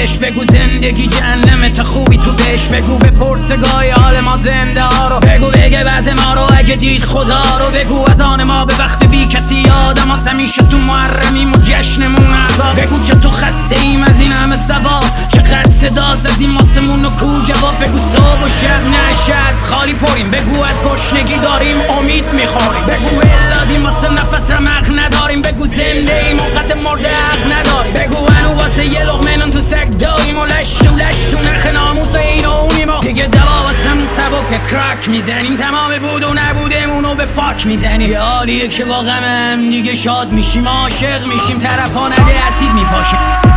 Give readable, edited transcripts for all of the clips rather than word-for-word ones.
بهش بگو زندگی جهنمت خوبی تو بهش بگو بپرس گاهی حال ما زنده ها رو بگو بگه وضع ما رو اگه دید خدا رو بگو از آن ما به وقت بی کسی یادم هست همیشه تو محرمیم و جشنمون عذاب بگو چه تو خسته ایم از این همه سوار چقدر صدا زدیم واسمون و کو جواب بگو صبح و شب نشه از خالی پریم بگو از گشنگی داریم امید میخوریم بگو ولادیم واسه نفس رمق نداریم بگو زنده ایم و قد مرده حق نداریم بگو هنو واسه یه لقمه تو سگ داریم و لش تو نخ ناموس این و اونیم و دیگه دوا واسمون سبک کرک میزنیم تمام بود و نبودمونو به فاک میزنیم یه حالیه که با غمم دیگه شاد میشیم عاشق میشیم طرفا نده اسید میپاشیم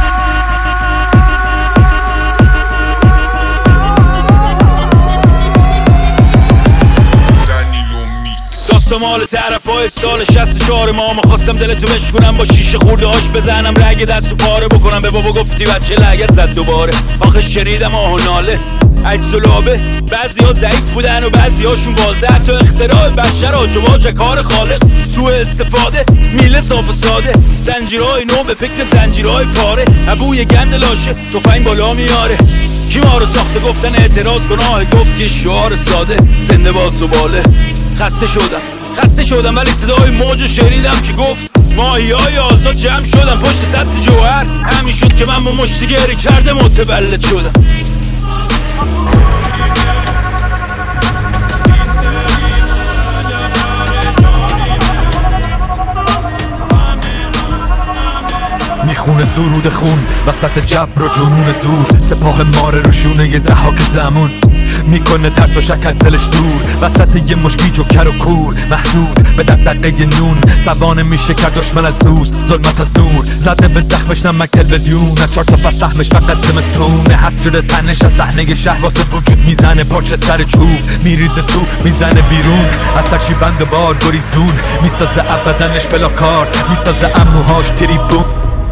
مال طرفای سال 64 ما خواستم دلتو بشکنم با شیشه خورده هاش بزنم رگ دستو پاره بکنم به بابا گفتی بچه لگت زد دوباره آخه شنیدم آه و ناله عجز و لابه بعضی ها ضعیف بودن و بعضی هاشون واضح حتی اختراع بشر آجواج کار خالق سوء استفاده میله صاف و ساده زنجیرهای نو به فکر زنجیرهای پاره ابوی گند لاشه تفنگ بالا میاره کی ما رو ساخته گفتن اعتراض گناه گفت که شعار ساده زنده باد زباله خسته شدم ولی صدای موج شنیدم که گفت ماهیای آزاد جمع شدم پشت سطح جوهر همین شد که من با مشتی گری کرده متولد شدم میخونه سرود خون وسط جبر و جنون زور سپاه ماره رو شونه ضحاک زمون میکنه ترس و شک از دلش دور وسط یه مشکی جوکر و کور محدود به دقدقه نون سوانه میشه کرد دشمن از دوست ظلمت از نور زده به زخمش نمک تلویزیون از 4 تا پس سهمش فقط زمستونه هست شده تنش از صحنه شهر واسه وجود میزنه پاچه سر چوب میریزه تو میزنه بیرون از سرچی بند بار گریزون میسازه ابدنش بلا کار میسازه اموهاش تریبون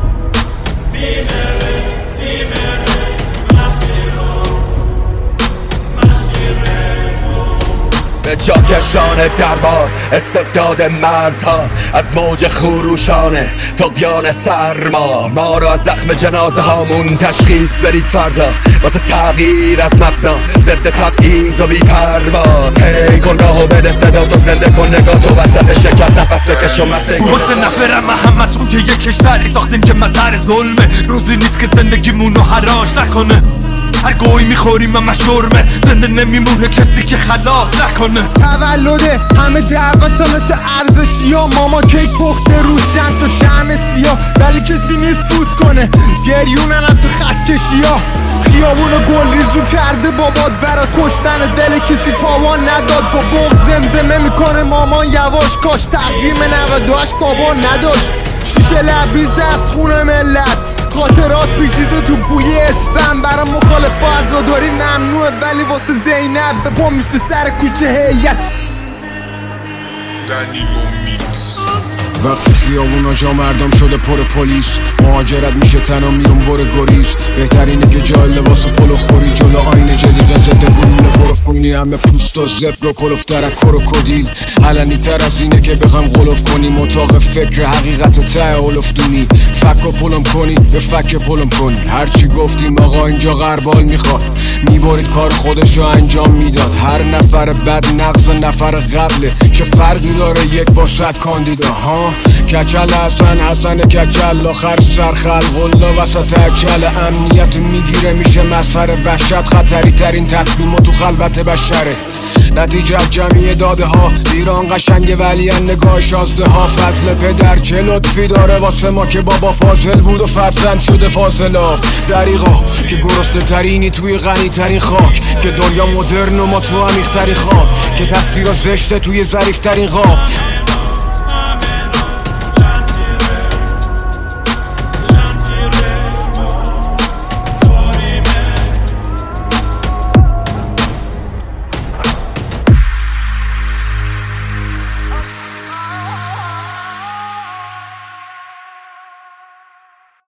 جاکشان دربار استبداد مرزها از موج خروشانه طغیان سرما ما را از زخم جنازه هامون تشخیص برید فردا واسه تغییر از مبنا ضد تبعیض و بی‌پروا طی کن راهو بده صدا تو زنده کن نگاه تو وسط شکست نفس بکش و مسته کن متنفرم همتون که یک کشوری ساختیم که مظهر ظلمه روزی نیست که زندگیمونو حراج نکنه هر گوی میخوریم همش جرمه زنده نمیمونه کسی که خلاف نکنه تولده همه دعوتانت ارزشی ها ماما کیک پخته روشن تو شمع سیاه ولی کسی نیست فوت کنه گریونن هم تو خط کشی ها خیابونو گل ریزو کرده بابات برا کشتن دل کسی تاوان نداد با بغض زمزمه میکنه مامان یواش کاش تقویم 98 بابا نداشت شیشه لبریز از خون ملت خاطرات پیچیده تو بوی اسفن برا مخالف عزاداری ممنوعه ولی واسه زینب به پا میشه سر کوچه هیئت وقتی خیابونا جا مردم شده پر پلیس مهاجرت میشه تنها میون بره گریز بهترینه که جای لباس پلو خوری جلو آینه جدید ضد گلوله برف کنی همه پوست و زبر و کلوف ترکر و کدیل علنی تر از اینه که بخوام غلوف کنی مطاق فکر حقیقت ته اولفتونی فک و پلم کنی به فک پلم کنی هرچی گفتیم آقا اینجا غربال میخواد میبارید کار خودشو انجام میداد هر نفر بد نقص نفر قبله چه فرقی داره یک با 100 کاندیدا ها کچل حسن کچل آخر سر خلق الله وسط اکل امنیت میگیره میشه مظهر وحشت خطری ترین تصمیم تو خلوت بشره نتیجه جمعی داده ها ایران قشنگ ولی نگاه شازده ها فضل پدر چه لطفی داره واسه ما که بابا فاضل بود و فرزند شده فاضلا دریغا که گرسنه ترینی توی غنی ترین خاک که دنیا مدرن و ما تو عمیق ترین خواب که تصویر زشته توی ظریف ترین خواب